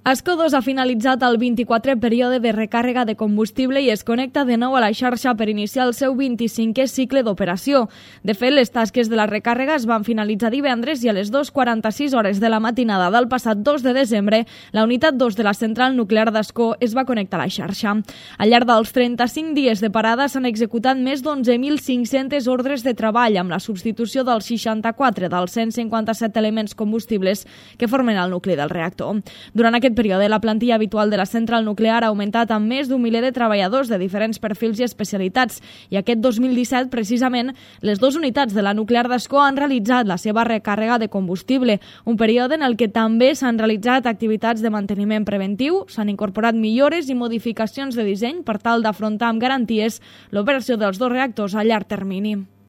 Asco2 ha finalitzat el 24è període de recàrrega de combustible i es connecta de nou a la xarxa per iniciar el seu 25è cicle d'operació. De fet, les tasques de la recàrrega es van finalitzar divendres i a les 2:46 hores de la matinada del passat 2 de desembre, la unitat 2 de la central nuclear d'Ascó es va connectar a la xarxa. Al llarg dels 35 dies de parada s'han executat més d'11.500 ordres de treball amb la substitució dels 64 dels 157 elements combustibles que formen el nucli del reactor. Durant aquest període, la plantilla habitual de la central nuclear ha augmentat amb més d'un miler de treballadors de diferents perfils i especialitats i aquest 2017, precisament, les dues unitats de la nuclear d'Ascó han realitzat la seva recàrrega de combustible, un període en el que també s'han realitzat activitats de manteniment preventiu, s'han incorporat millores i modificacions de disseny per tal d'afrontar amb garanties l'operació dels dos reactors a llarg termini.